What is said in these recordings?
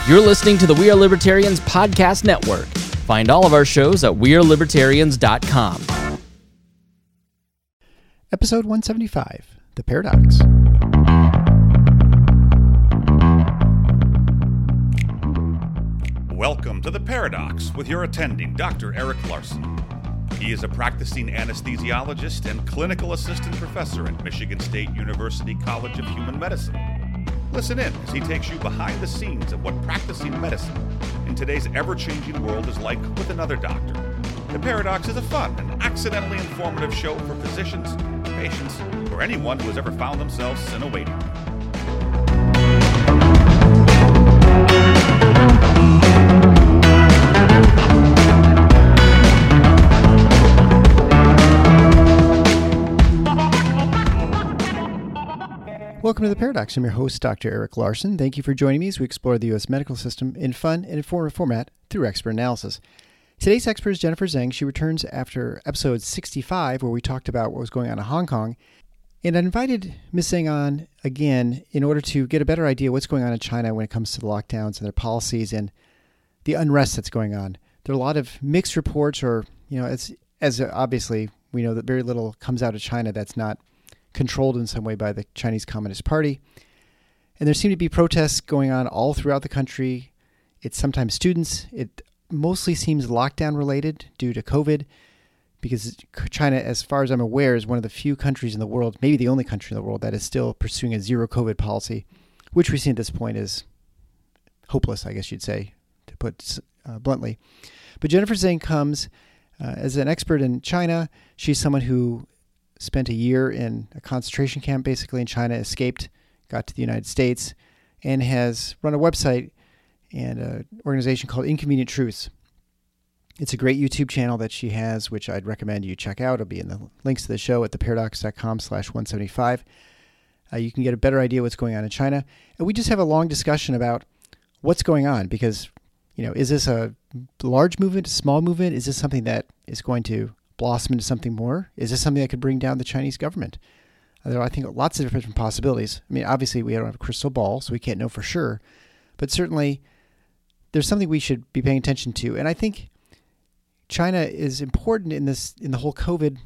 You're listening to the We Are Libertarians Podcast Network. Find all of our shows at wearelibertarians.com. Episode 175, The Paradox. Welcome to The Paradox with your attending, Dr. Eric Larson. He is a practicing anesthesiologist and clinical assistant professor at Michigan State University College of Human Medicine. Listen in as he takes you behind the scenes of what practicing medicine in today's ever-changing world is like with another doctor. The Paradox is a fun and accidentally informative show for physicians, patients, or anyone who has ever found themselves in a waiting room. Welcome to The Paradox. I'm your host, Dr. Eric Larson. Thank you for joining me as we explore the U.S. medical system in fun and informative format through expert analysis. Today's expert is Jennifer Zhang. She returns after episode 65, where we talked about what was going on in Hong Kong. And I invited Ms. Zhang on again in order to get a better idea of what's going on in China when it comes to the lockdowns and their policies and the unrest that's going on. There are a lot of mixed reports, or, as obviously we know that very little comes out of China that's not controlled in some way by the Chinese Communist Party. And there seem to be protests going on all throughout the country. It's sometimes students. It mostly seems lockdown related due to COVID, because China, as far as I'm aware, is one of the few countries in the world, maybe the only country in the world, that is still pursuing a zero COVID policy, which we see at this point is hopeless, I guess you'd say, to put bluntly. But Jennifer Zhang comes as an expert in China. She's someone who spent a year in a concentration camp, basically in China, escaped, got to the United States, and has run a website and an organization called Inconvenient Truths. It's a great YouTube channel that she has, which I'd recommend you check out. It'll be in the links to the show at theparadox.com/175. You can get a better idea what's going on in China. And we just have a long discussion about what's going on, because, is this a large movement, a small movement? Is this something that is going to blossom into something more? Is this something that could bring down the Chinese government? There are, I think, lots of different possibilities. I mean, obviously, we don't have a crystal ball, so we can't know for sure. But certainly, there's something we should be paying attention to. And I think China is important in the whole COVID,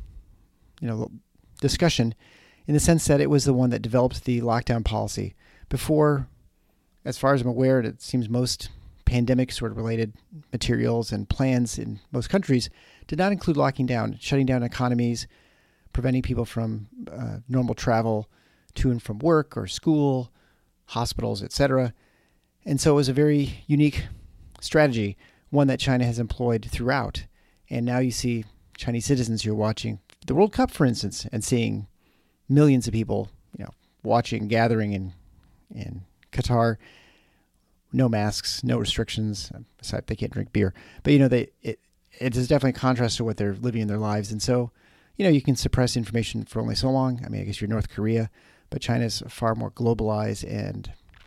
discussion, in the sense that it was the one that developed the lockdown policy. Before, as far as I'm aware, it seems most pandemic sort of related materials and plans in most countries did not include locking down, shutting down economies, preventing people from normal travel to and from work or school, hospitals, etc. And so it was a very unique strategy, one that China has employed throughout. And now you see Chinese citizens who are watching the World Cup, for instance, and seeing millions of people, watching, gathering in Qatar. No masks, no restrictions, aside they can't drink beer. But, it is definitely a contrast to what they're living in their lives. And so, you can suppress information for only so long. I mean, I guess you're North Korea, but China is far more globalized and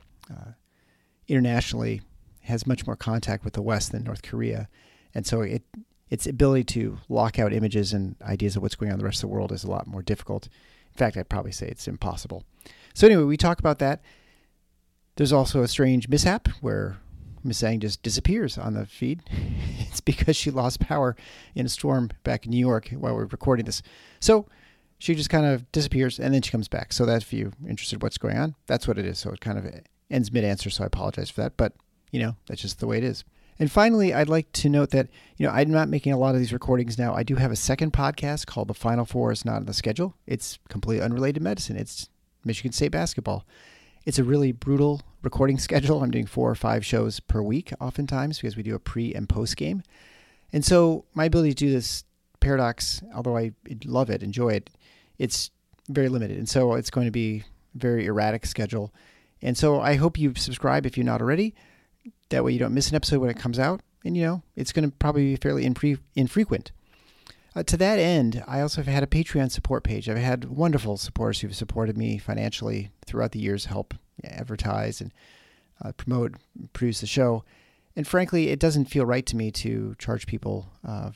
internationally has much more contact with the West than North Korea. And so its ability to lock out images and ideas of what's going on in the rest of the world is a lot more difficult. In fact, I'd probably say it's impossible. So anyway, we talk about that. There's also a strange mishap where Ms. Zhang just disappears on the feed. It's because she lost power in a storm back in New York while we're recording this. So she just kind of disappears and then she comes back. So that if you're interested in what's going on, that's what it is. So it kind of ends mid-answer, so I apologize for that. But, that's just the way it is. And finally, I'd like to note that, I'm not making a lot of these recordings now. I do have a second podcast called The Final Four Is Not on the Schedule. It's completely unrelated to medicine. It's Michigan State basketball. It's a really brutal recording schedule. I'm doing 4 or 5 shows per week oftentimes because we do a pre and post game. And so my ability to do this Paradox, although I love it, enjoy it, it's very limited. And so it's going to be a very erratic schedule. And so I hope you subscribe if you're not already. That way you don't miss an episode when it comes out. And, it's going to probably be fairly infrequent. To that end, I also have had a Patreon support page. I've had wonderful supporters who've supported me financially throughout the years, help advertise and promote, produce the show. And frankly, it doesn't feel right to me to charge people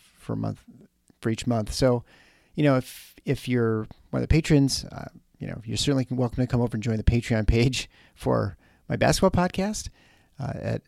for each month. So, if you're one of the patrons, you're certainly welcome to come over and join the Patreon page for my basketball podcast. at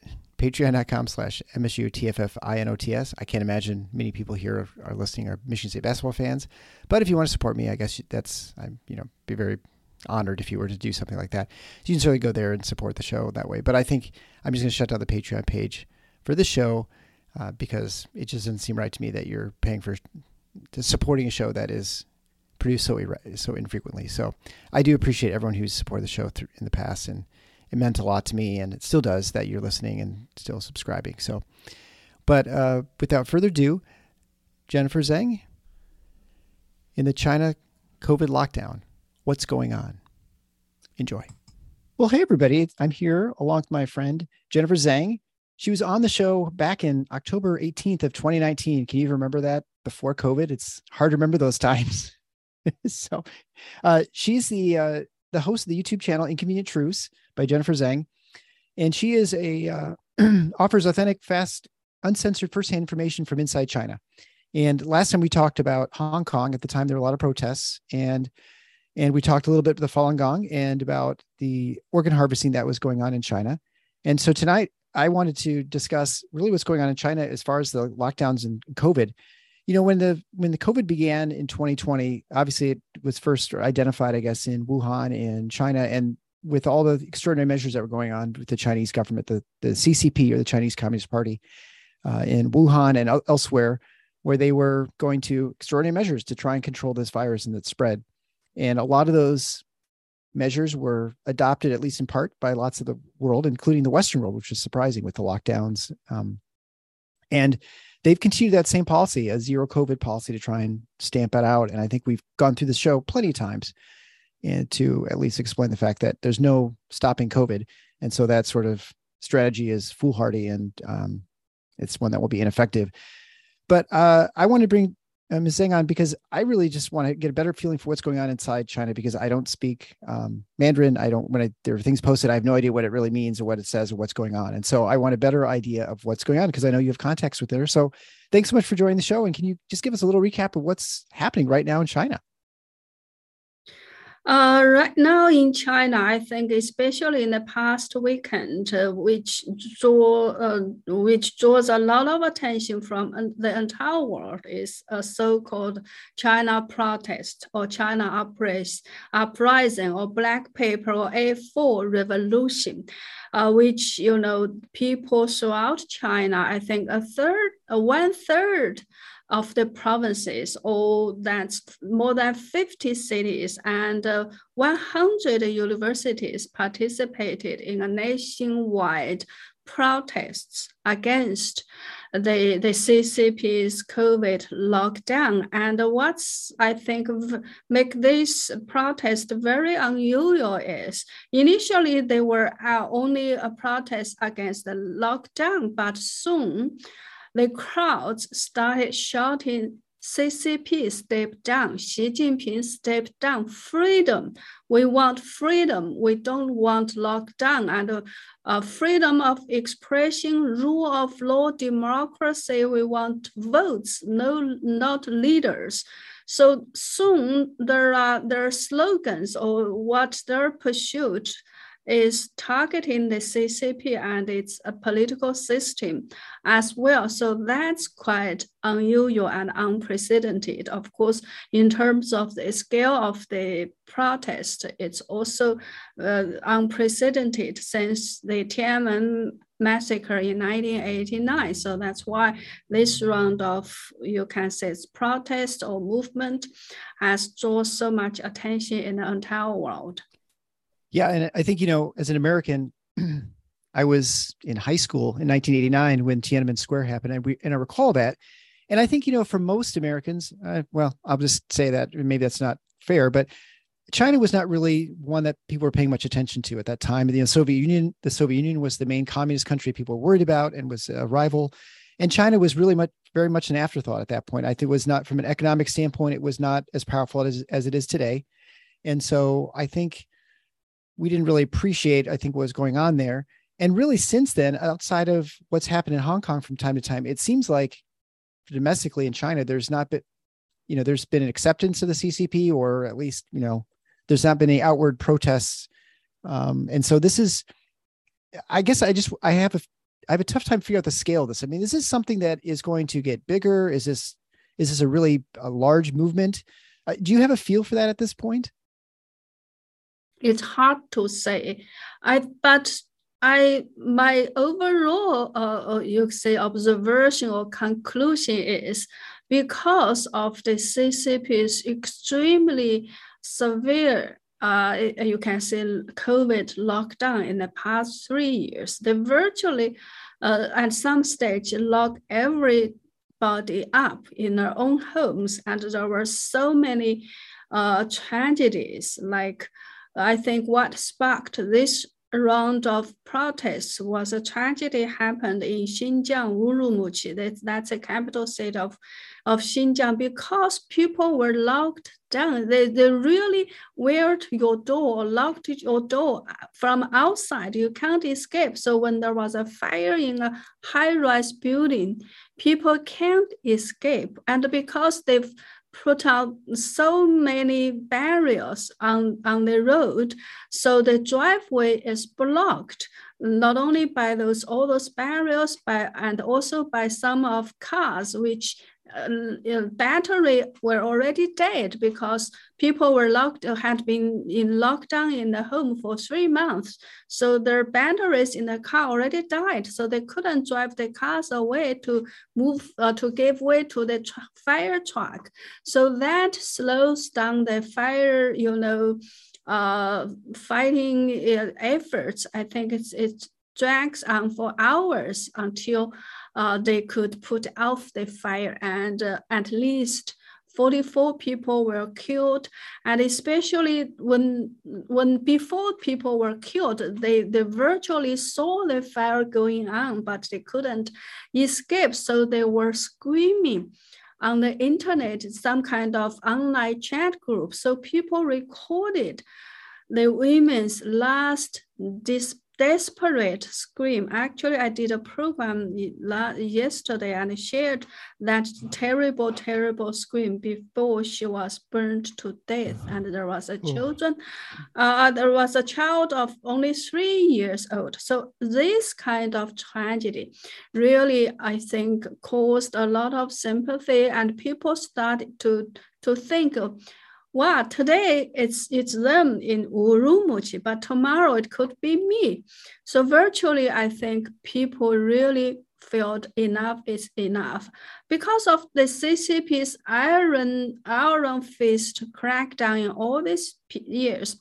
patreon.com/MSUTFFINOTS. I can't imagine many people here are listening are Michigan State basketball fans, but if you want to support me, I guess I'm be very honored if you were to do something like that. So you can certainly go there and support the show that way. But I think I'm just going to shut down the Patreon page for this show because it just doesn't seem right to me that you're paying for supporting a show that is produced so infrequently. So I do appreciate everyone who's supported the show in the past, and it meant a lot to me, and it still does that you're listening and still subscribing. So, but without further ado, Jennifer Zheng, in the China COVID lockdown, what's going on? Enjoy. Well, hey, everybody. I'm here along with my friend, Jennifer Zheng. She was on the show back in October 18th of 2019. Can you remember that before COVID? It's hard to remember those times. So she's the host of the YouTube channel Inconvenient Truths by Jennifer Zheng. And she is offers authentic, fast, uncensored firsthand information from inside China. And last time we talked about Hong Kong. At the time, there were a lot of protests, and we talked a little bit about the Falun Gong and about the organ harvesting that was going on in China. And so tonight I wanted to discuss really what's going on in China as far as the lockdowns and COVID. When the COVID began in 2020, obviously it was first identified, I guess, in Wuhan in China, and with all the extraordinary measures that were going on with the Chinese government, the CCP, or the Chinese Communist Party, in Wuhan and elsewhere, where they were going to extraordinary measures to try and control this virus and its spread. And a lot of those measures were adopted, at least in part, by lots of the world, including the Western world, which is surprising with the lockdowns. And they've continued that same policy, a zero COVID policy, to try and stamp it out. And I think we've gone through the show plenty of times and to at least explain the fact that there's no stopping COVID. And so that sort of strategy is foolhardy, and it's one that will be ineffective. But I want to bring Ms. Zheng on because I really just want to get a better feeling for what's going on inside China, because I don't speak Mandarin. There are things posted, I have no idea what it really means or what it says or what's going on. And so I want a better idea of what's going on because I know you have contacts with her. So thanks so much for joining the show. And can you just give us a little recap of what's happening right now in China? Right now in China, I think especially in the past weekend, which draws a lot of attention from the entire world, is a so-called China protest or China uprising or black paper or A4 revolution, which, people throughout China, I think one third of the provinces, or that's more than 50 cities and 100 universities participated in a nationwide protests against the CCP's COVID lockdown. And what's, I think, make this protest very unusual is initially they were only a protest against the lockdown, but soon the crowds started shouting, CCP step down, Xi Jinping step down, freedom. We want freedom. We don't want lockdown. And freedom of expression, rule of law, democracy. We want votes, not leaders. So soon there are slogans or what their pursuit is targeting the CCP and its political system as well. So that's quite unusual and unprecedented. Of course, in terms of the scale of the protest, it's also unprecedented since the Tiananmen massacre in 1989. So that's why this round of, you can say, it's protest or movement has drawn so much attention in the entire world. Yeah. And I think, as an American, I was in high school in 1989 when Tiananmen Square happened. And I recall that. And I think, for most Americans, I'll just say that maybe that's not fair, but China was not really one that people were paying much attention to at that time. The Soviet Union was the main communist country people were worried about and was a rival. And China was really very much an afterthought at that point. I think it was not, from an economic standpoint, it was not as powerful as it is today. And so I think we didn't really appreciate, what was going on there. And really since then, outside of what's happened in Hong Kong from time to time, it seems like domestically in China, there's not been, there's been an acceptance of the CCP, or at least, there's not been any outward protests. And so this is I guess I have a tough time figuring out the scale of this. I mean, is this something that is going to get bigger? Is this a large movement? Do you have a feel for that at this point? It's hard to say. My overall, you could say, observation or conclusion is because of the CCP's extremely severe, you can say, COVID lockdown in the past 3 years. They virtually, at some stage, locked everybody up in their own homes, and there were so many tragedies. Like, I think what sparked this round of protests was a tragedy happened in Xinjiang, Urumqi. That's the capital city of Xinjiang, because people were locked down. They really were your door, locked your door from outside. You can't escape. So when there was a fire in a high-rise building, people can't escape. And because they've put out so many barriers on the road, so the driveway is blocked, not only by all those barriers, and also by some of cars which battery were already dead because people had been in lockdown in the home for 3 months. So their batteries in the car already died. So they couldn't drive the cars away to move, to give way to the fire truck. So that slows down the fire, fighting efforts. I think it drags on for hours until they could put out the fire, and at least 44 people were killed. And especially when before people were killed, they virtually saw the fire going on, but they couldn't escape. So they were screaming on the internet, some kind of online chat group. So people recorded the women's last desperate scream. Actually, I did a program yesterday and shared that terrible, terrible scream before she was burned to death. And there was a child of only 3 years old. So this kind of tragedy really, I think, caused a lot of sympathy, and people started to think of, wow, today it's them in Urumqi, but tomorrow it could be me. So virtually, I think people really felt enough is enough. Because of the CCP's iron fist crackdown in all these years,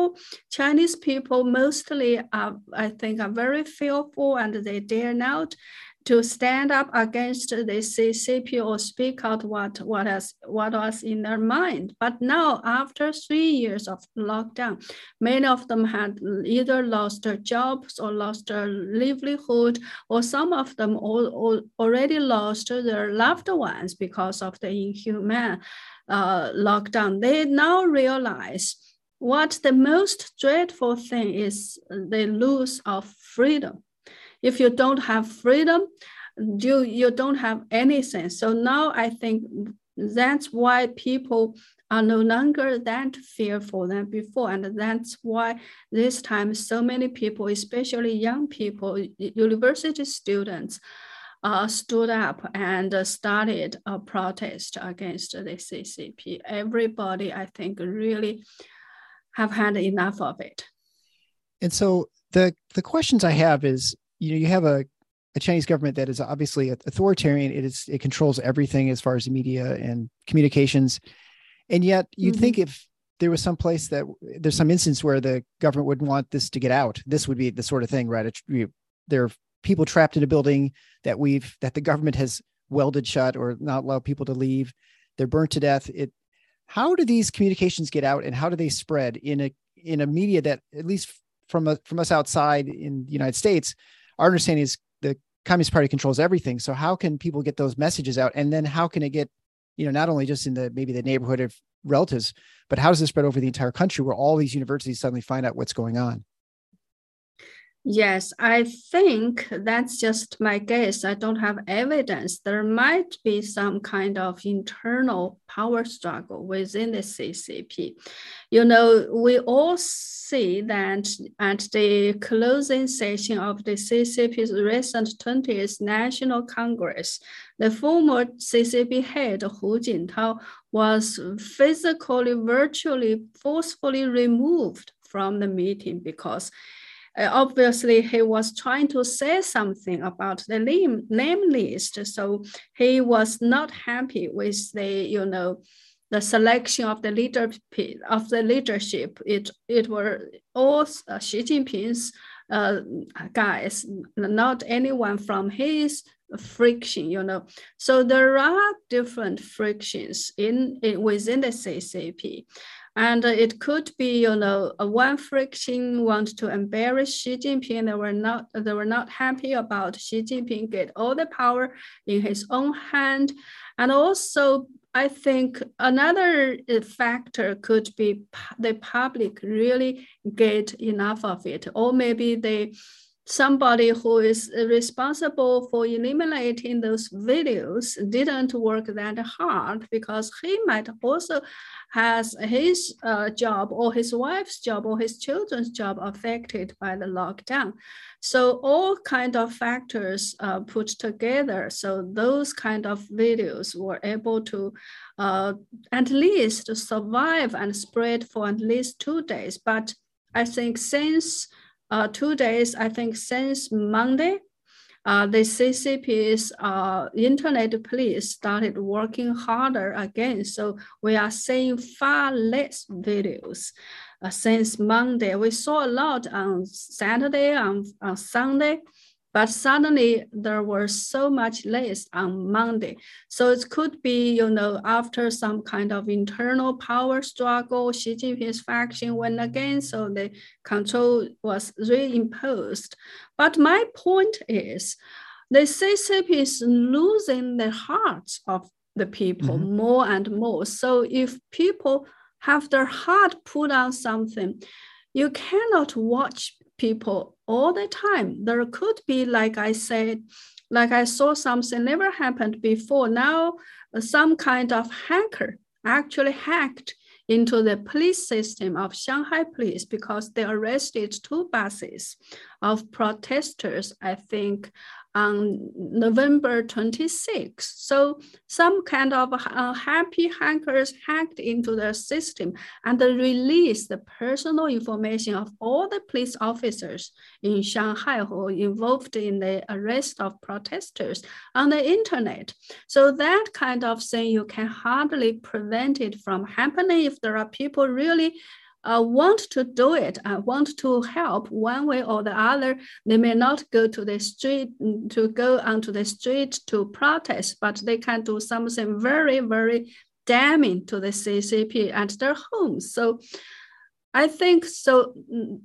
Chinese people mostly I think are very fearful, and they dare not to stand up against the CCP or speak out what was in their mind. But now, after 3 years of lockdown, many of them had either lost their jobs or lost their livelihood, or some of them already lost their loved ones because of the inhumane lockdown. They now realize what the most dreadful thing is: the loss of freedom. If you don't have freedom, you don't have anything. So now I think that's why people are no longer that fearful than before. And that's why this time so many people, especially young people, university students, stood up and started a protest against the CCP. Everybody, I think, really have had enough of it. And so the questions I have is, you have a Chinese government that is obviously authoritarian. It controls everything as far as the media and communications. And yet you'd think if there was some place that there's some instance where the government wouldn't want this to get out, this would be the sort of thing, right? There are people trapped in a building that the government has welded shut or not allowed people to leave. They're burnt to death. How do these communications get out, and how do they spread in a media that, at least from us outside in the United States, our understanding is the Communist Party controls everything. So how can people get those messages out? And then how can it get, not only just in maybe the neighborhood of relatives, but how does it spread over the entire country where all these universities suddenly find out what's going on? Yes, I think that's just my guess. I don't have evidence. There might be some kind of internal power struggle within the CCP. We all see that at the closing session of the CCP's recent 20th National Congress, the former CCP head Hu Jintao was physically, virtually, forcefully removed from the meeting because obviously, he was trying to say something about the name list, so he was not happy with the selection of the leadership. It were all Xi Jinping's guys, not anyone from his friction. So there are different frictions within the CCP. And it could be, one friction wants to embarrass Xi Jinping. They were not happy about Xi Jinping get all the power in his own hand. And also, I think another factor could be the public really get enough of it, or maybe somebody who is responsible for eliminating those videos didn't work that hard because he might also has his job or his wife's job or his children's job affected by the lockdown. So all kind of factors put together. So those kind of videos were able to at least survive and spread for at least 2 days. But I think since 2 days, I think since Monday, the CCP's internet police started working harder again. So we are seeing far less videos since Monday. We saw a lot on Saturday, on Sunday, but suddenly there was so much less on Monday. So it could be, after some kind of internal power struggle, Xi Jinping's faction went again, so the control was reimposed. But my point is, the CCP is losing the hearts of the people more and more. So if people have their heart put on something, you cannot watch people all the time. There could be, like I said, like I saw something never happened before. Now, some kind of hacker actually hacked into the police system of Shanghai police because they arrested 2 buses of protesters, I think, on November 26th. So some kind of happy hackers hacked into the system and released the personal information of all the police officers in Shanghai who were involved in the arrest of protesters on the internet. So that kind of thing, you can hardly prevent it from happening if there are people really want to do it, want to help one way or the other. They may not go to the street to go onto the street to protest, but they can do something very, very damning to the CCP at their homes. So I think so.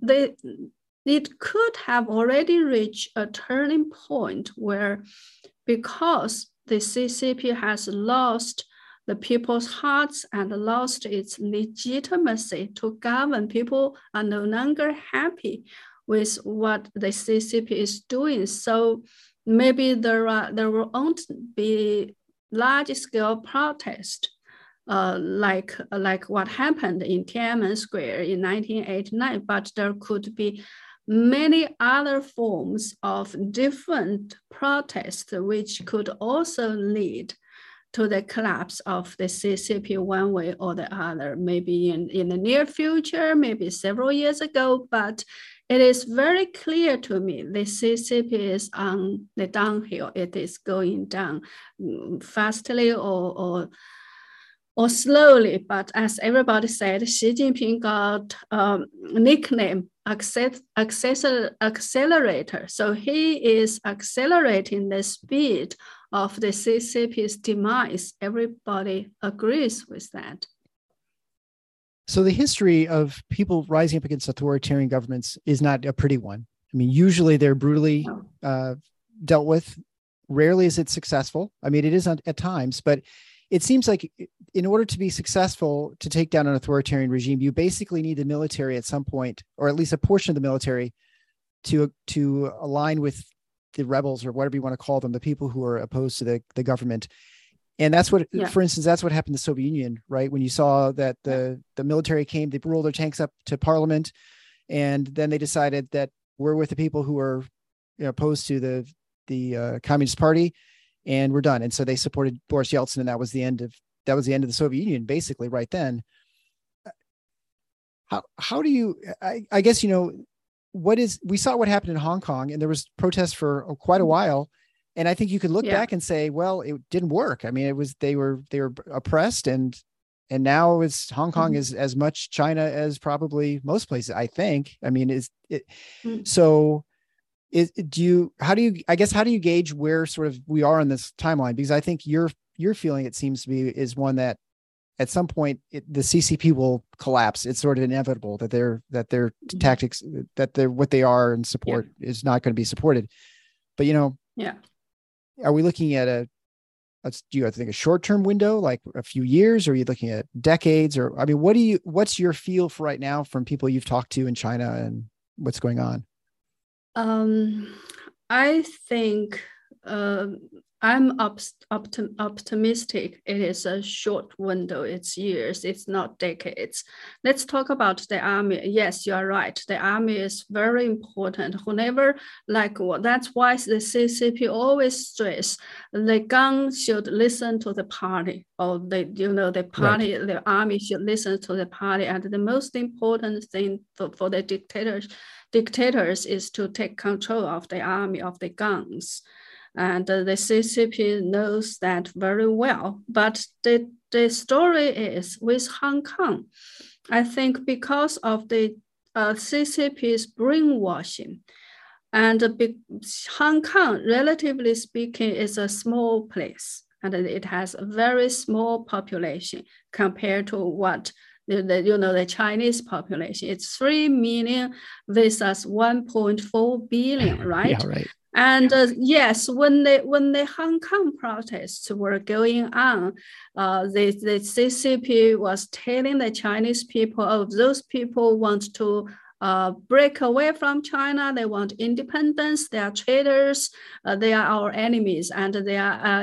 It could have already reached a turning point where, because the CCP has lost the people's hearts and lost its legitimacy to govern, people are no longer happy with what the CCP is doing. So maybe there won't be large-scale protest like what happened in Tiananmen Square in 1989, but there could be many other forms of different protests which could also lead to the collapse of the CCP one way or the other, maybe in the near future, maybe several years ago, but it is very clear to me the CCP is on the downhill. It is going down fastly or slowly, but as everybody said, Xi Jinping got a nickname accelerator. So he is accelerating the speed of the CCP's demise. Everybody agrees with that. So the history of people rising up against authoritarian governments is not a pretty one. I mean, usually they're brutally dealt with. Rarely is it successful. I mean, it is at times, but it seems like in order to be successful to take down an authoritarian regime, you basically need the military at some point, or at least a portion of the military, to align with the rebels or whatever you want to call them, the people who are opposed to the government. And that's what, for instance, that's what happened to the Soviet Union, right? When you saw that the military came, they rolled their tanks up to parliament, and then they decided that we're with the people who are opposed to the Communist Party, and we're done. And so they supported Boris Yeltsin, and that was the end of the Soviet Union, basically, right then. How do you? I guess we saw what happened in Hong Kong, and there was protests for quite a while. And I think you could look back and say, well, it didn't work. I mean, they were oppressed, and now it's Hong Kong is as much China as probably most places, I think. I mean, so how do you gauge where sort of we are on this timeline? Because I think your feeling, it seems to be, is one that at some point the CCP will collapse. It's sort of inevitable that their tactics, that they're what they are and support is not going to be supported. But are we looking at do you have to think a short-term window, like a few years, or are you looking at decades? Or, I mean, what's your feel for right now from people you've talked to in China and what's going on? I think I'm optimistic. It is a short window. It's years. It's not decades. Let's talk about the army. Yes, you are right. The army is very important. That's why the CCP always stress the gun should listen to the party, or the party, right. The army should listen to the party. And the most important thing for the dictators is to take control of the army, of the guns. And the CCP knows that very well. But the story is with Hong Kong. I think because of the CCP's brainwashing, and Hong Kong, relatively speaking, is a small place, and it has a very small population compared to what the Chinese population. It's 3 million versus 1.4 billion, right? Yeah, right. And yes, when the Hong Kong protests were going on, the CCP was telling the Chinese people, oh, those people want to break away from China. They want independence. They are traitors. They are our enemies, and they are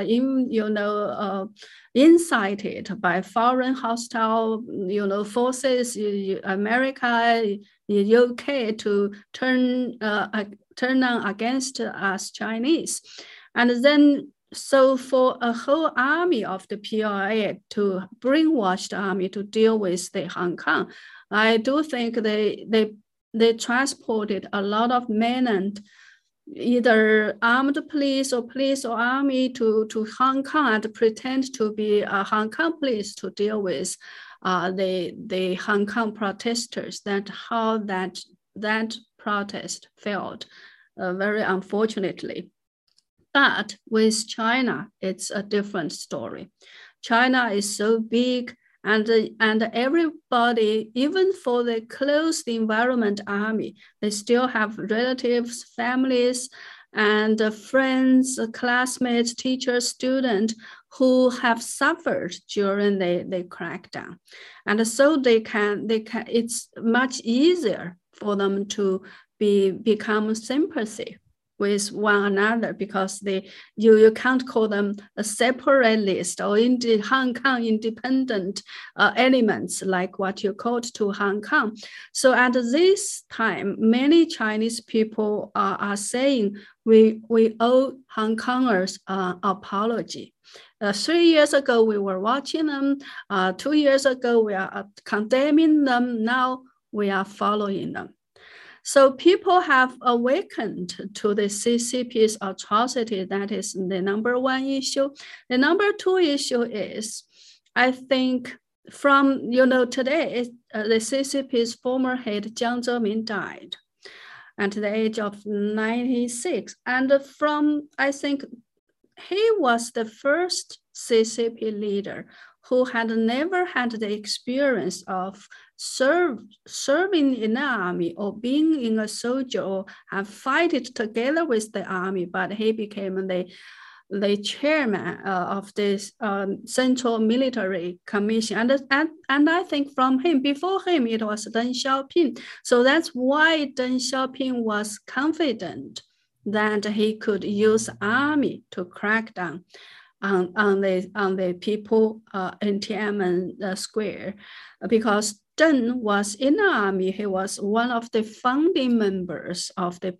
incited by foreign hostile forces, America, UK, to turn on against us Chinese. And then, so for a whole army of the PLA to brainwash the army to deal with the Hong Kong, I do think they transported a lot of men and either armed police or army to Hong Kong and pretend to be a Hong Kong police to deal with the Hong Kong protesters. That's how that protest failed, very unfortunately. But with China, it's a different story. China is so big, and everybody, even for the closed environment army, they still have relatives, families, and friends, classmates, teachers, students who have suffered during the crackdown. And so they can, it's much easier for them to become sympathy with one another, because you can't call them a separatist or in the Hong Kong independent elements like what you called to Hong Kong. So at this time, many Chinese people are saying we owe Hong Kongers an apology. 3 years ago, we were watching them. 2 years ago, we are condemning them. Now we are following them. So people have awakened to the CCP's atrocity. That is the number one issue. The number two issue is, I think, from, today, the CCP's former head, Jiang Zemin, died at the age of 96. And I think he was the first CCP leader who had never had the experience of serving in the army or being in a soldier or have fighted together with the army, but he became the the chairman of this Central Military Commission. And I think from him, before him, it was Deng Xiaoping. So that's why Deng Xiaoping was confident that he could use army to crack down on the people in Tiananmen Square, because Deng was in the army. He was one of the founding members of the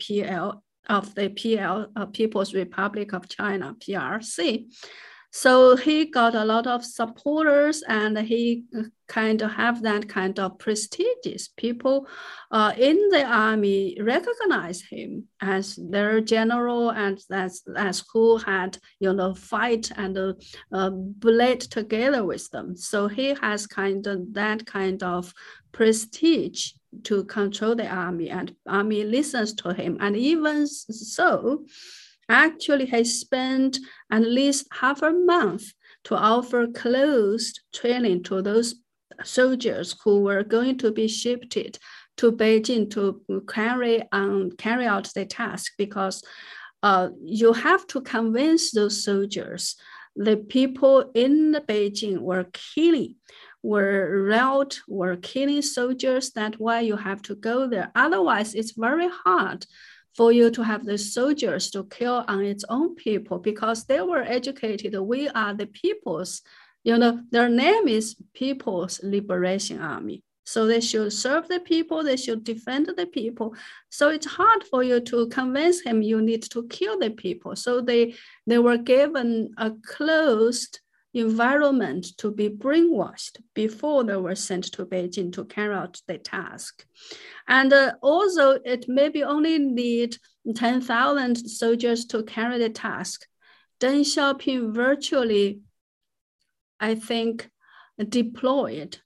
People's Republic of China, PRC. So he got a lot of supporters, and he kind of have that kind of prestigious. People in the army recognize him as their general, and as who had, fight and bled together with them. So he has that kind of prestige to control the army, and army listens to him. And even so, actually, he spent at least half a month to offer closed training to those soldiers who were going to be shifted to Beijing to carry out the task, because you have to convince those soldiers. The people in Beijing were killing soldiers. That's why you have to go there. Otherwise, it's very hard for you to have the soldiers to kill on its own people, because they were educated. We are the people's, their name is People's Liberation Army. So they should serve the people, they should defend the people. So it's hard for you to convince him you need to kill the people. So they were given a closed environment to be brainwashed before they were sent to Beijing to carry out the task. And also, it maybe only need 10,000 soldiers to carry the task. Deng Xiaoping virtually, I think, deployed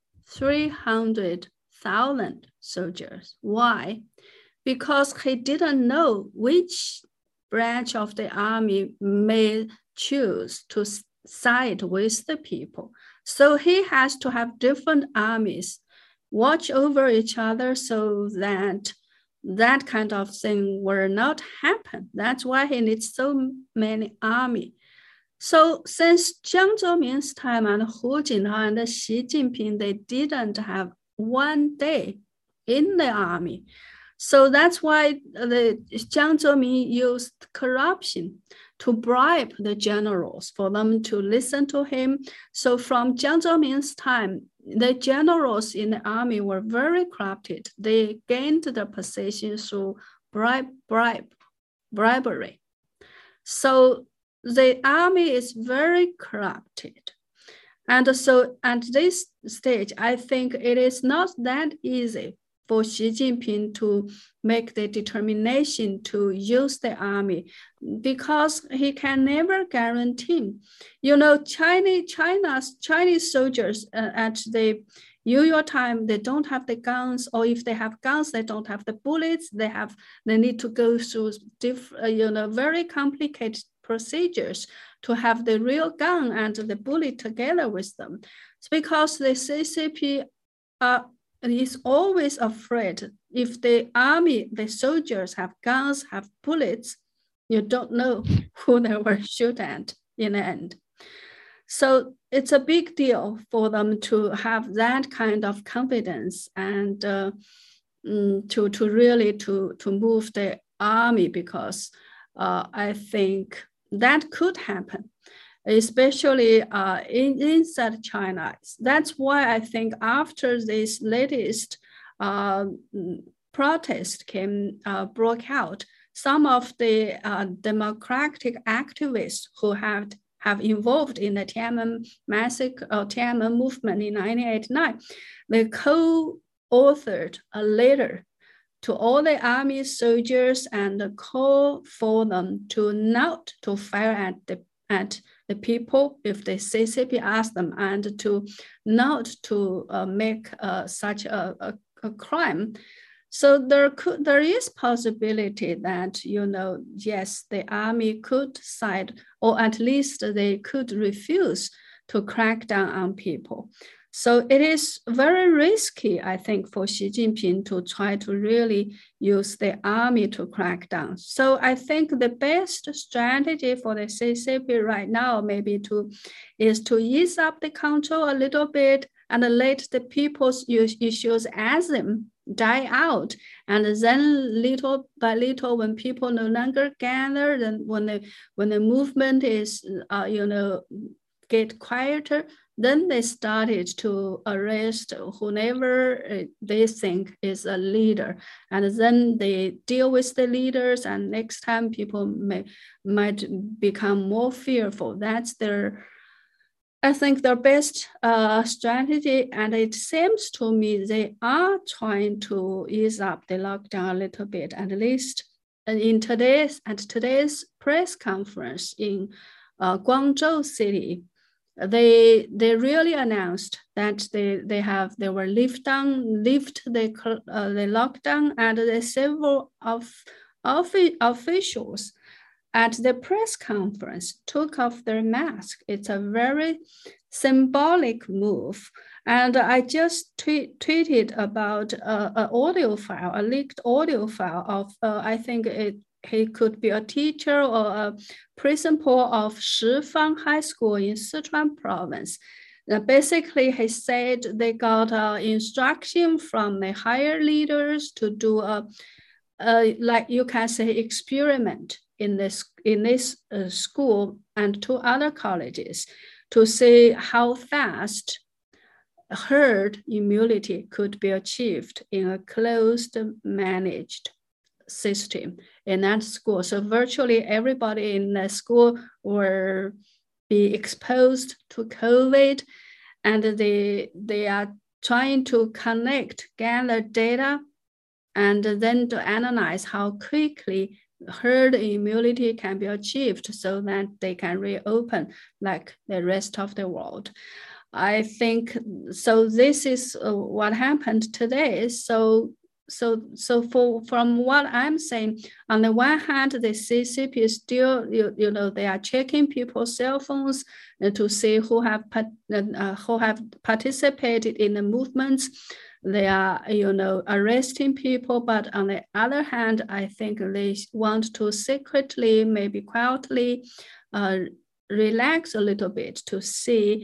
300,000 soldiers. Why? Because he didn't know which branch of the army may choose to side with the people. So he has to have different armies watch over each other so that that kind of thing will not happen. That's why he needs so many army. So since Jiang Zemin's time and Hu Jintao and Xi Jinping, they didn't have one day in the army. So that's why Jiang Zemin used corruption to bribe the generals for them to listen to him. So from Jiang Zemin's time, the generals in the army were very corrupted. They gained the position through bribery. So the army is very corrupted. And so at this stage, I think it is not that easy for Xi Jinping to make the determination to use the army, because he can never guarantee. Chinese soldiers at the usual time, they don't have the guns, or if they have guns, they don't have the bullets. They need to go through very complicated procedures to have the real gun and the bullet together with them. It's because the CCP is always afraid. If the army, the soldiers have guns, have bullets, you don't know who they will shoot at in the end. So it's a big deal for them to have that kind of confidence and to really move the army, because I think that could happen, especially inside China. That's why I think after this latest protest broke out, some of the democratic activists who have involved in the Tiananmen massacre or Tiananmen movement in 1989, they co-authored a letter to all the army soldiers and call for them to not to fire at the people if the CCP ask them, and to not to make such a crime. So there is possibility that, yes, the army could side, or at least they could refuse to crack down on people. So it is very risky, I think, for Xi Jinping to try to really use the army to crack down. So I think the best strategy for the CCP right now is to ease up the control a little bit and let the people's enthusiasm die out. And then little by little, when people no longer gather, then when the movement is, get quieter, then they started to arrest whoever they think is a leader. And then they deal with the leaders, and next time people might become more fearful. That's I think their best strategy. And it seems to me they are trying to ease up the lockdown a little bit, at least in today's press conference in Guangzhou city. They really announced that they will lift the lockdown, and the several officials at the press conference took off their mask. It's a very symbolic move. And I just tweeted about a leaked audio file of I think he could be a teacher or a principal of Shifang High School in Sichuan province. Basically, he said they got instruction from the higher leaders to do like you can say, experiment in this school and 2 other colleges to see how fast herd immunity could be achieved in a closed, managed system in that school. So virtually everybody in the school will be exposed to COVID, and they are trying to gather data, and then to analyze how quickly herd immunity can be achieved so that they can reopen like the rest of the world. I think so. This is what happened today. So from what I'm saying, on the one hand, the CCP is still, they are checking people's cell phones to see who have participated in the movements. They are, arresting people. But on the other hand, I think they want to secretly, maybe quietly, relax a little bit to see,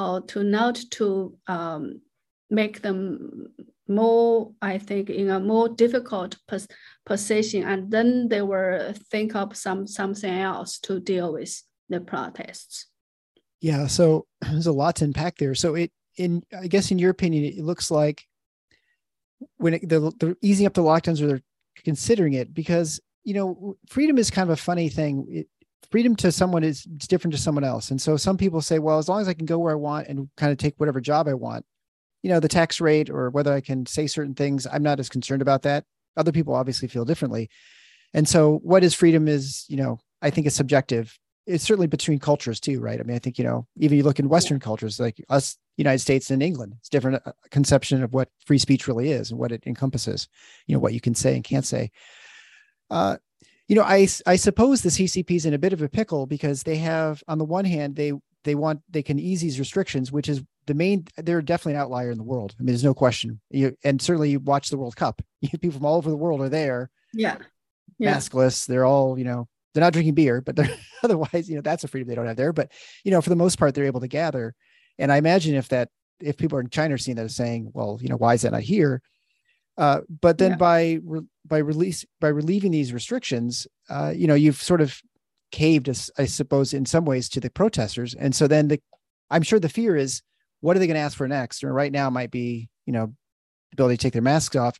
to make them more, I think, in a more difficult position, and then they will think of something else to deal with the protests. Yeah, so there's a lot to unpack there. So I guess in your opinion, it looks like when they're easing up the lockdowns, or they're considering it, because freedom is kind of a funny thing. Freedom to someone is different to someone else, and so some people say, well, as long as I can go where I want and kind of take whatever job I want, the tax rate or whether I can say certain things, I'm not as concerned about that. Other people obviously feel differently. And so what is freedom is, I think it's subjective. It's certainly between cultures too, right? I mean, I think, even you look in Western cultures, like us, United States and England, it's different conception of what free speech really is and what it encompasses, what you can say and can't say. I suppose the CCP is in a bit of a pickle because they have, on the one hand, they can ease these restrictions, which is they're definitely an outlier in the world. I mean, there's no question. And certainly you watch the World Cup, people from all over the world are there. Yeah. Maskless. They're all, they're not drinking beer, but they're otherwise, that's a freedom they don't have there. But, for the most part, they're able to gather. And I imagine if people in China are seeing that as saying, well, why is that not here? But then by relieving these restrictions, you've sort of caved, I suppose, in some ways to the protesters. And so then I'm sure the fear is, what are they going to ask for next? Or right now might be, the ability to take their masks off.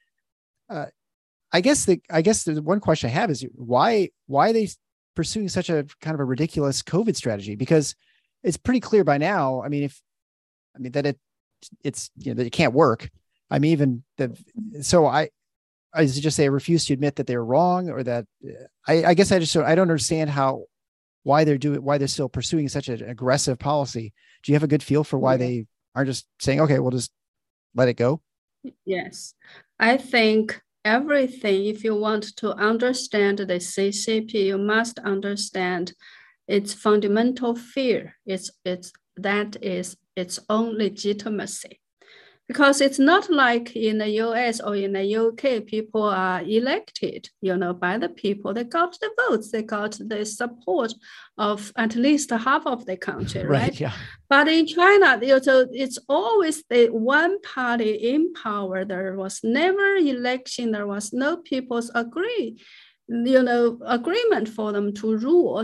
I guess the one question I have is why are they pursuing such a kind of a ridiculous COVID strategy? Because it's pretty clear by now. I mean, that it's that it can't work. I mean, I just say I refuse to admit that they're wrong, or that I guess I don't understand why they're still pursuing such an aggressive policy. Do you have a good feel for why they aren't just saying, okay, we'll just let it go? Yes, I think everything, if you want to understand the CCP, you must understand its fundamental fear. That is its own legitimacy. Because it's not like in the US or in the UK, people are elected, by the people. They got the votes, they got the support of at least half of the country, right? Yeah. But in China, it's always the one party in power. There was never election. There was no people's agreement for them to rule.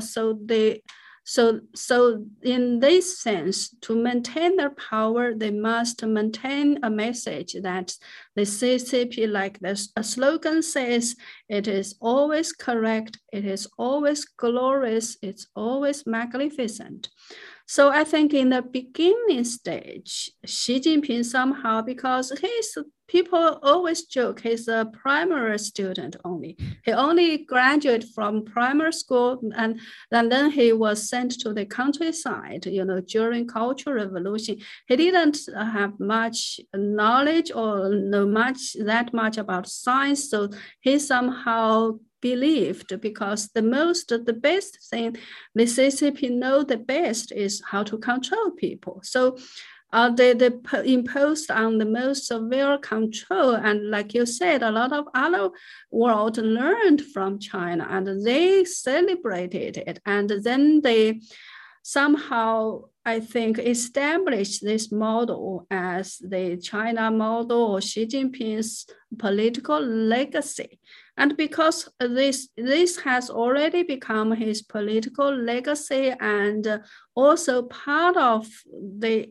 So in this sense, to maintain their power, they must maintain a message that the CCP, like the slogan says, it is always correct, it is always glorious, it's always magnificent. So I think in the beginning stage, Xi Jinping somehow, because people always joke, he's a primary student only. He only graduated from primary school, and then he was sent to the countryside, during Cultural Revolution. He didn't have much knowledge or know that much about science, so he somehow believed, because the best thing the CCP know the best is how to control people. So they imposed on the most severe control. And like you said, a lot of other world learned from China and they celebrated it. And then they somehow, I think, established this model as the China model or Xi Jinping's political legacy. And because this has already become his political legacy and also part of the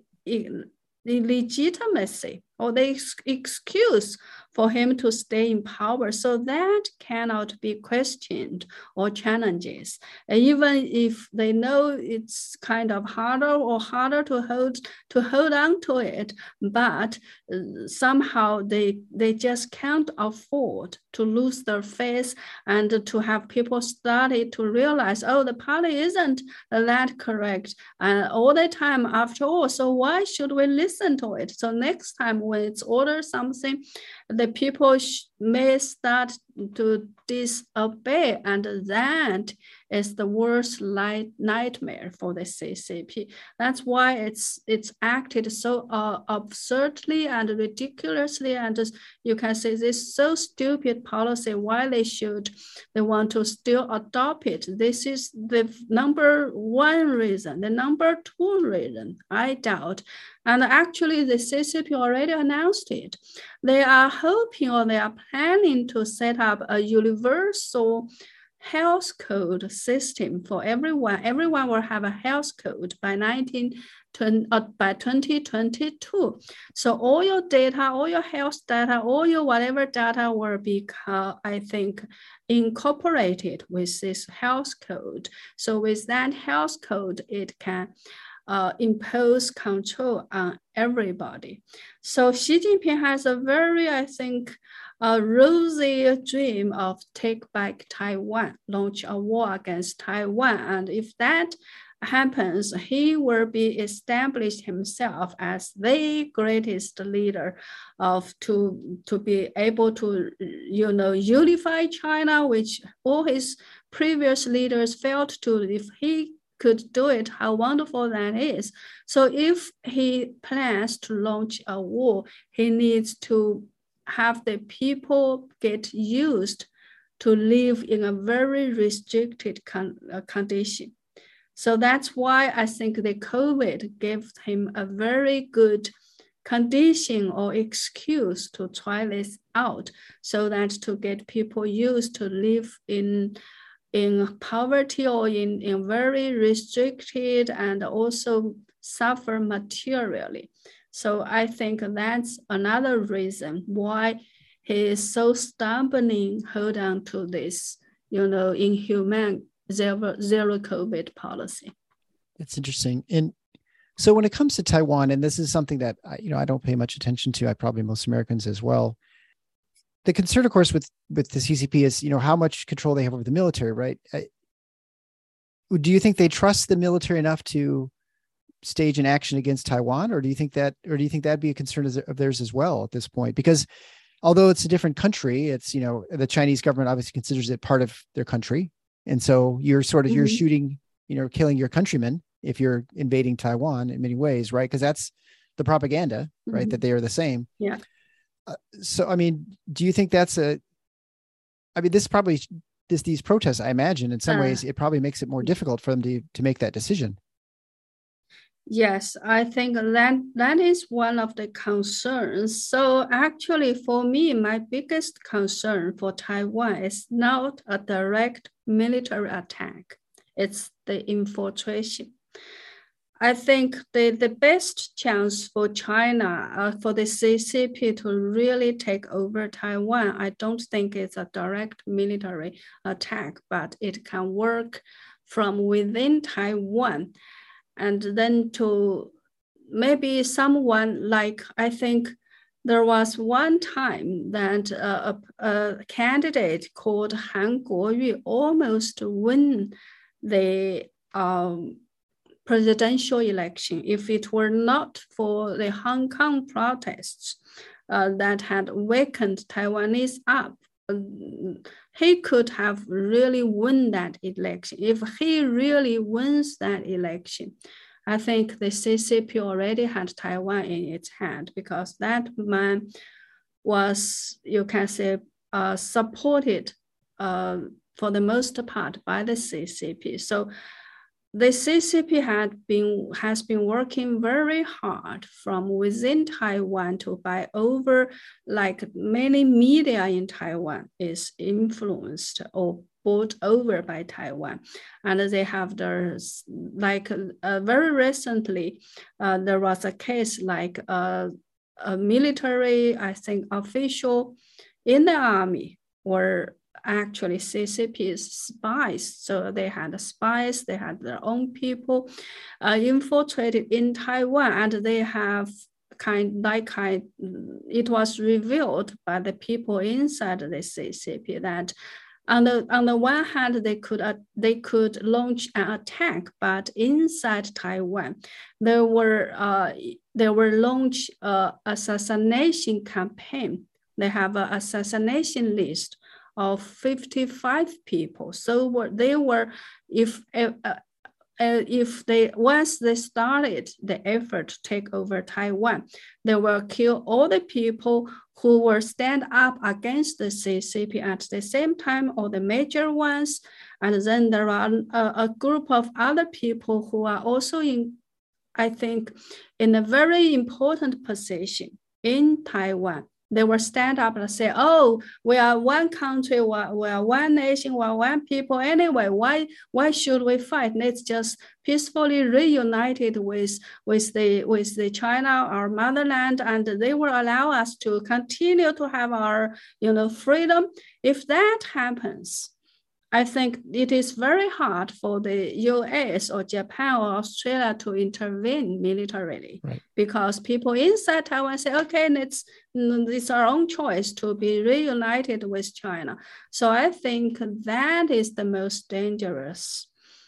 legitimacy or the excuse for him to stay in power. So that cannot be questioned or challenges. Even if they know it's kind of harder to hold on to it, but somehow they just can't afford to lose their faith and to have people started to realize, oh, the party isn't that correct all the time after all. So why should we listen to it? So next time when it's ordered something, the people may start to disobey, and that is the worst nightmare for the CCP. That's why it's acted so absurdly and ridiculously, and you can say this so stupid policy. Why they want to still adopt it? This is the number one reason. The number two reason, I doubt. And actually, the CCP already announced it. They are hoping or they are planning to set up a universal health code system for everyone. Everyone will have a health code by 2022. So all your data, all your health data, all your whatever data will be, I think, incorporated with this health code. So with that health code, it can impose control on everybody. So Xi Jinping has a very, I think, rosy dream of take back Taiwan, launch a war against Taiwan. And if that happens, he will be established himself as the greatest leader to be able to, unify China, which all his previous leaders failed to. If he could do it, how wonderful that is. So if he plans to launch a war, he needs to have the people get used to live in a very restricted condition. So that's why I think the COVID gave him a very good condition or excuse to try this out, so that to get people used to live in poverty or in very restricted and also suffer materially. So I think that's another reason why he is so stubbornly hold on to this, inhumane zero COVID policy. That's interesting. And so when it comes to Taiwan, and this is something that I don't pay much attention to, probably most Americans as well. The concern, of course, with the CCP is, how much control they have over the military, right? Do you think they trust the military enough to stage an action against Taiwan, or do you think that'd be a concern of theirs as well at this point? Because although it's a different country, it's, the Chinese government obviously considers it part of their country. And so you're sort of, you're shooting, killing your countrymen. if you're invading Taiwan in many ways, right? Because that's the propaganda, right? That they are the same. Yeah. So, I mean, do you think that's these protests, I imagine in some ways, it probably makes it more difficult for them to make that decision. Yes, I think that is one of the concerns. So actually, for me, my biggest concern for Taiwan is not a direct military attack. It's the infiltration. I think the best chance for China, for the CCP to really take over Taiwan, I don't think it's a direct military attack, but it can work from within Taiwan. And then to maybe someone like, I think there was one time that a candidate called Han Kuo-yu almost won the presidential election. If it were not for the Hong Kong protests that had wakened Taiwanese up, he could have really won that election. If he really wins that election, I think the CCP already had Taiwan in its hand, because that man was, you can say, supported for the most part by the CCP. So the CCP has been working very hard from within Taiwan to buy over, like many media in Taiwan is influenced or bought over by Taiwan. And they have very recently, there was a case like a military, I think, official in the army were actually CCP's spies. So they had spies, they had their own people infiltrated in Taiwan, and they have it was revealed by the people inside the CCP that on the one hand, they could launch an attack, but inside Taiwan, there were launched assassination campaign. They have an assassination list of 55 people. So they were, if once they started the effort to take over Taiwan, they will kill all the people who will stand up against the CCP at the same time, or the major ones. And then there are a group of other people who are also in a very important position in Taiwan. They will stand up and say, oh, we are one country, we are one nation, we are one people. Anyway, why should we fight? Let's just peacefully reunited with the China, our motherland, and they will allow us to continue to have our freedom. If that happens, I think it is very hard for the US or Japan or Australia to intervene militarily, right? Because people inside Taiwan say, okay, it's our own choice to be reunited with China. So I think that is the most dangerous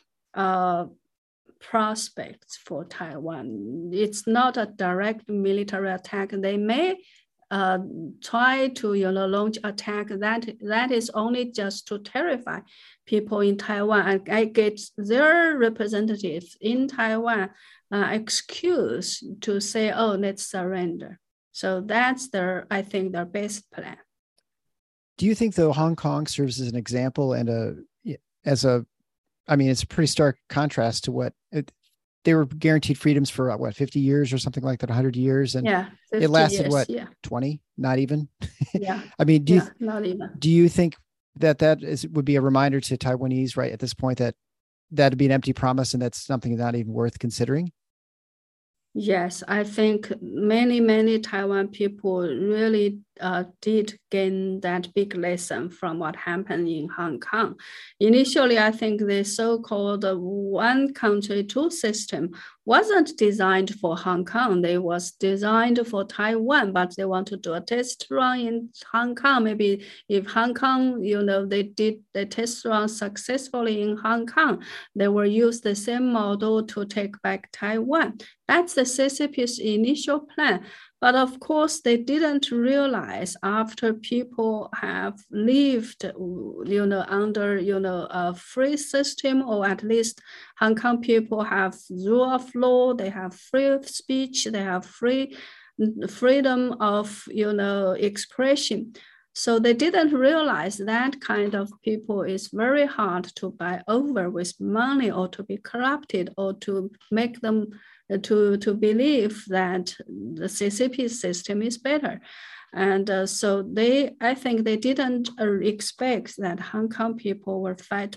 prospect for Taiwan. It's not a direct military attack. They may try to launch attack that is only just to terrify people in Taiwan and get their representatives in Taiwan excuse to say, oh, let's surrender. So that's I think their best plan. Do you think though Hong Kong serves as an example and it's a pretty stark contrast to what they were guaranteed freedoms for 50 years or something like that, 100 years. And it lasted 20, not even. Yeah. I mean, not even. Do you think that would be a reminder to Taiwanese right at this point that'd be an empty promise and that's something not even worth considering? Yes, I think many Taiwan people really did gain that big lesson from what happened in Hong Kong. Initially, I think the so-called one country, two system wasn't designed for Hong Kong. They was designed for Taiwan, but they want to do a test run in Hong Kong. Maybe if Hong Kong, they did the test run successfully in Hong Kong, they will use the same model to take back Taiwan. That's the CCP's initial plan. But of course, they didn't realize after people have lived, under, a free system, or at least Hong Kong people have rule of law, they have free speech, they have freedom of, expression. So they didn't realize that kind of people is very hard to buy over with money, or to be corrupted, or to make them to believe that the CCP system is better. And so I think they didn't expect that Hong Kong people will fight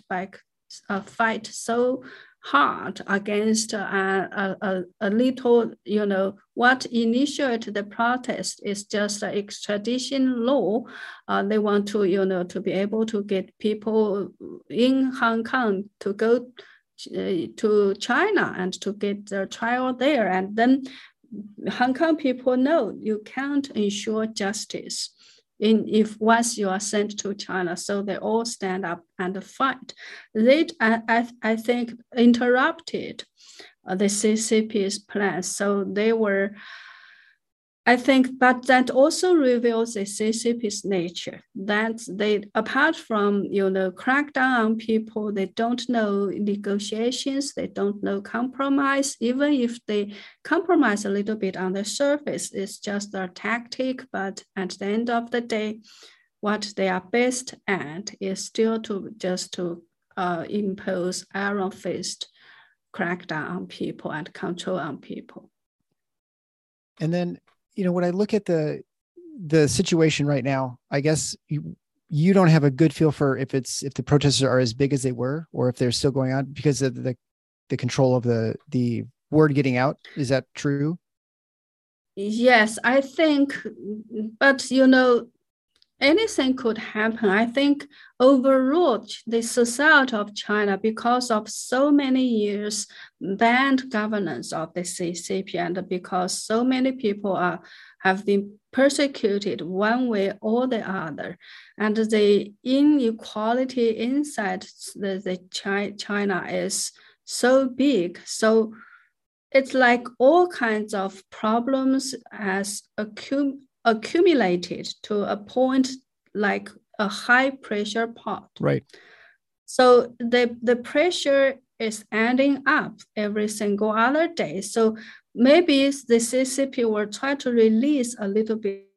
so hard against a little, what initiated the protest is just an extradition law. They want to, to be able to get people in Hong Kong to go to China and to get their trial there. And then Hong Kong people know you can't ensure justice if once you are sent to China. So they all stand up and fight. They, I think, interrupted the CCP's plans. So they were, I think, but that also reveals the CCP's nature, that they, apart from, crack down on people, they don't know negotiations, they don't know compromise. Even if they compromise a little bit on the surface, it's just a tactic. But at the end of the day, what they are best at is still to impose iron fist crackdown on people and control on people. And then, when I look at the situation right now, I guess you don't have a good feel for if the protests are as big as they were, or if they're still going on because of the control of the word getting out. Is that true? Yes, I think, but anything could happen. I think overall, the society of China, because of so many years bad governance of the CCP, and because so many people have been persecuted one way or the other, and the inequality inside the China is so big. So it's like all kinds of problems has accumulated to a point like a high pressure pot. Right. So the pressure is adding up every single other day. So maybe the CCP will try to release a little bit.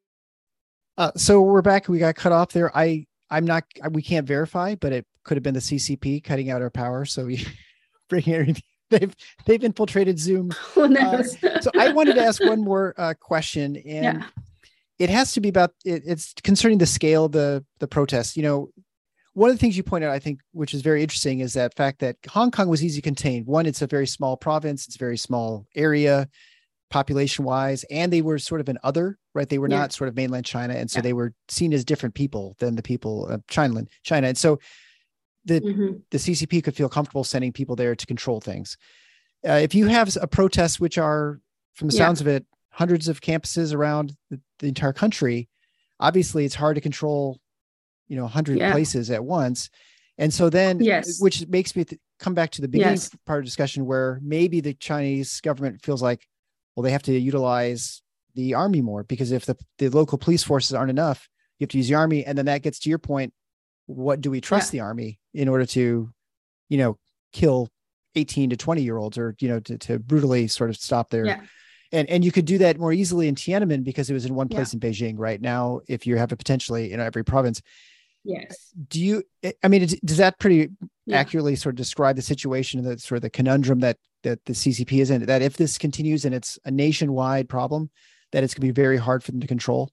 So we're back. We got cut off there. We can't verify, but it could have been the CCP cutting out our power. So we bring everything. They've infiltrated Zoom. Who knows? So I wanted to ask one more question, and it has to be about it's concerning the scale of the protests. One of the things you point out, I think, which is very interesting, is that fact that Hong Kong was easy to contain. One, it's a very small province, it's a very small area, population wise, and they were sort of an other, right? They were not sort of mainland China, and so they were seen as different people than the people of China. And so the CCP could feel comfortable sending people there to control things. If you have a protest, which are, from the sounds of it, hundreds of campuses around the entire country, obviously it's hard to control, 100 places at once. And so then, which makes me come back to the beginning part of the discussion, where maybe the Chinese government feels like, well, they have to utilize the army more, because if the local police forces aren't enough, you have to use the army. And then that gets to your point. What do we trust the army in order to, kill 18 to 20-year-olds, or, to brutally sort of stop their, and you could do that more easily in Tiananmen because it was in one place in Beijing. Right now, if you have it potentially in every province. Yes. Does that pretty accurately sort of describe the situation, and the sort of the conundrum that the CCP is in, that if this continues and it's a nationwide problem, that it's going to be very hard for them to control?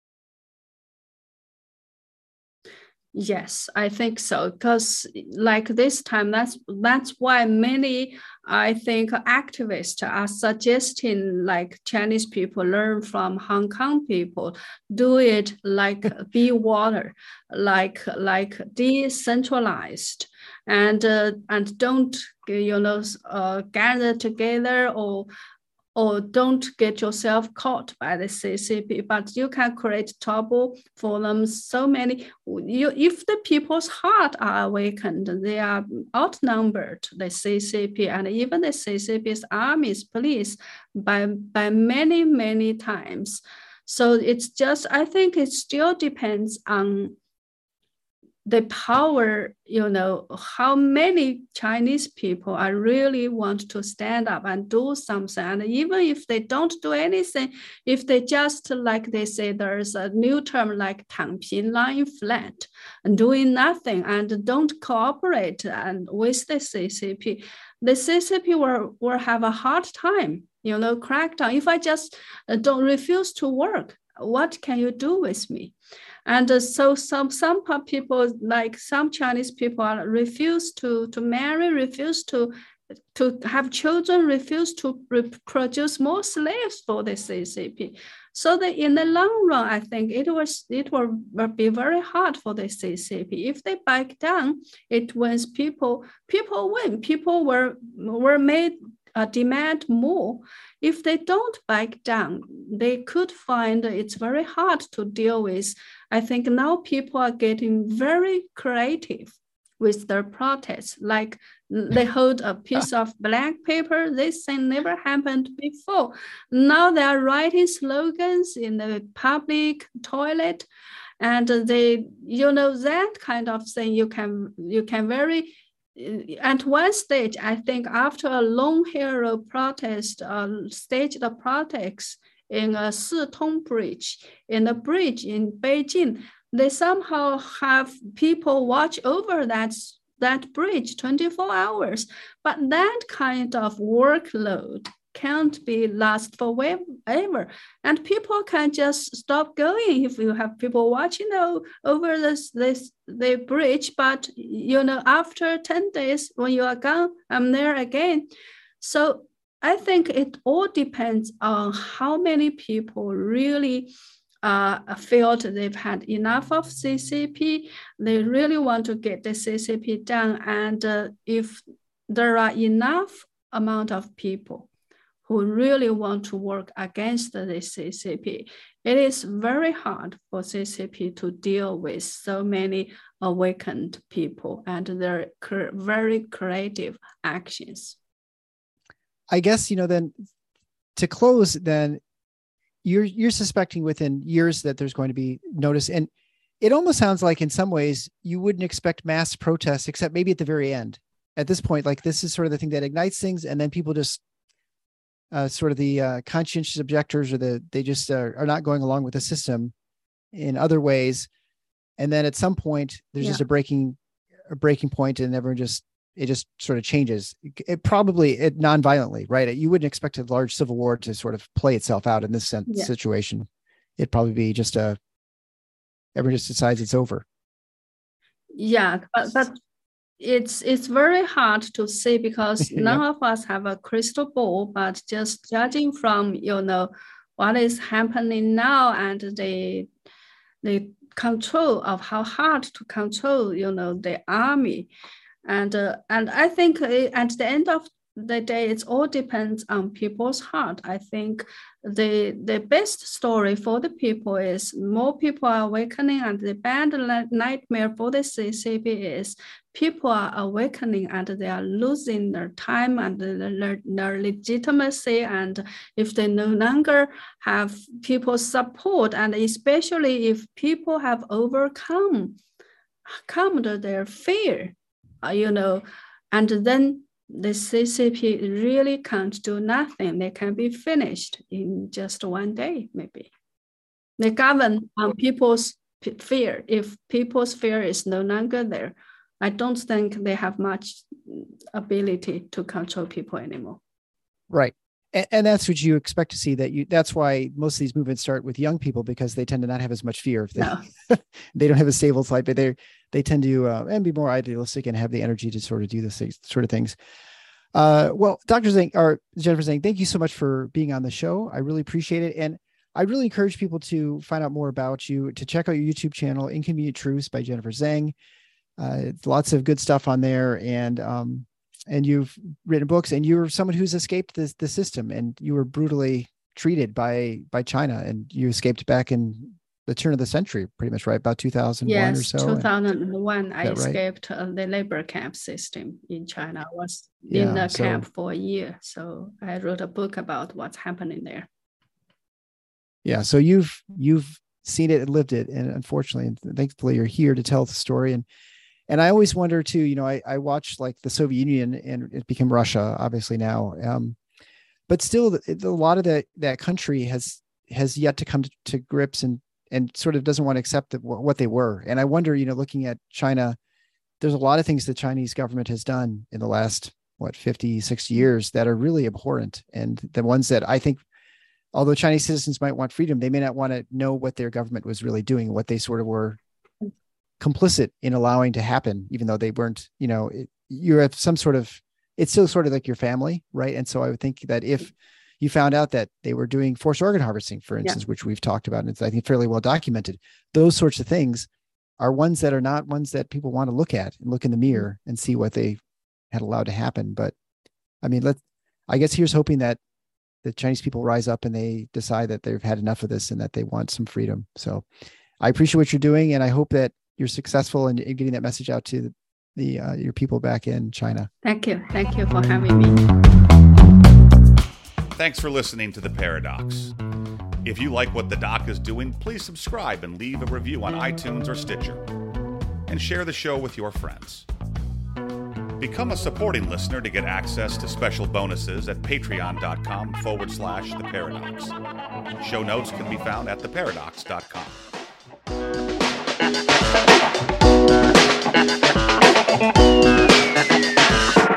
Yes, I think so. Because like this time, that's why many, I think, activists are suggesting like Chinese people learn from Hong Kong people, do it like be water, like decentralized, and don't gather together, or or don't get yourself caught by the CCP, but you can create trouble for them. So many, if the people's heart are awakened, they are outnumbered, the CCP and even the CCP's armies, police, by many, many times. So it's just, I think it still depends on the power, how many Chinese people are really want to stand up and do something. And even if they don't do anything, if they just, like they say, there's a new term like 躺平, lying flat, and doing nothing and don't cooperate and with the CCP will have a hard time, crackdown. If I just don't refuse to work, what can you do with me? And so some people, like some Chinese people, refuse to marry, refuse to have children, refuse to produce more slaves for the CCP. So that in the long run, I think it will be very hard for the CCP. If they back down, it wins people win. People were made demand more. If they don't back down, they could find it's very hard to deal with. I think now people are getting very creative with their protests. Like they hold a piece of blank paper. This thing never happened before. Now they are writing slogans in the public toilet, and they, that kind of thing. You can very. At one stage, I think after a long hero protest, staged a protest in a Sitong Bridge, in a bridge in Beijing, they somehow have people watch over that bridge 24 hours. But that kind of workload can't be last forever, and people can just stop going if you have people watching over the bridge. But after 10 days, when you are gone, I'm there again. So I think it all depends on how many people really felt they've had enough of CCP. They really want to get the CCP down, and if there are enough amount of people who really want to work against the CCP, it is very hard for CCP to deal with so many awakened people and their very creative actions. I guess, then to close, then you're suspecting within years that there's going to be notice. And it almost sounds like in some ways you wouldn't expect mass protests, except maybe at the very end. At this point, like this is sort of the thing that ignites things, and then people just sort of the conscientious objectors, or they just are not going along with the system in other ways. And then at some point there's just a breaking point, and everyone it just sort of changes. It probably non-violently, right? You wouldn't expect a large civil war to sort of play itself out in this situation. It'd probably be just everyone just decides it's over. Yeah, but it's very hard to say, because none of us have a crystal ball, but just judging from, what is happening now and the control of how hard to control, the army. And I think at the end of the day, it all depends on people's heart. I think the best story for the people is more people are awakening, and the bad nightmare for the CCP is people are awakening and they are losing their time and their legitimacy. And if they no longer have people's support, and especially if people have overcome their fear, and then the CCP really can't do nothing. They can be finished in just one day, maybe. They govern on people's fear. If people's fear is no longer there, I don't think they have much ability to control people anymore. Right. And that's what you expect to see. That's why most of these movements start with young people, because they tend to not have as much fear. If they don't have a stable type, but they tend to and be more idealistic and have the energy to sort of do this sort of things. Well, Dr. Zhang, or Jennifer Zhang, thank you so much for being on the show. I really appreciate it. And I really encourage people to find out more about you, to check out your YouTube channel, Inconvenient Truths by Jennifer Zhang. Lots of good stuff on there. And you've written books, and you're someone who's escaped the system, and you were brutally treated by China, and you escaped back in the turn of the century, pretty much, right? About 2001 or so. 2001, I escaped right? The labor camp system in China. I was in the camp for a year. So I wrote a book about what's happening there. Yeah. So you've seen it and lived it. And unfortunately, and thankfully, you're here to tell the story. And I always wonder too, you know, I watched like the Soviet Union, and it became Russia, obviously now. But still, a lot of that country has yet to come to grips and sort of doesn't want to accept what they were. And I wonder, you know, looking at China, there's a lot of things the Chinese government has done in the last, 50, 60 years that are really abhorrent. And the ones that I think, although Chinese citizens might want freedom, they may not want to know what their government was really doing, what they sort of were complicit in allowing to happen, even though they weren't, you know, you're at some sort of, it's still sort of like your family, right? And so I would think that if you found out that they were doing forced organ harvesting, for instance, which we've talked about, and it's, I think, fairly well documented, those sorts of things are ones that are not ones that people want to look at and look in the mirror and see what they had allowed to happen. But I mean, I guess here's hoping that the Chinese people rise up and they decide that they've had enough of this and that they want some freedom. So I appreciate what you're doing, and I hope that you're successful in getting that message out to your people back in China. Thank you. Thank you for having me. Thanks for listening to The Paradox. If you like what the doc is doing, please subscribe and leave a review on iTunes or Stitcher. And share the show with your friends. Become a supporting listener to get access to special bonuses at patreon.com/The Paradox. Show notes can be found at theparadox.com.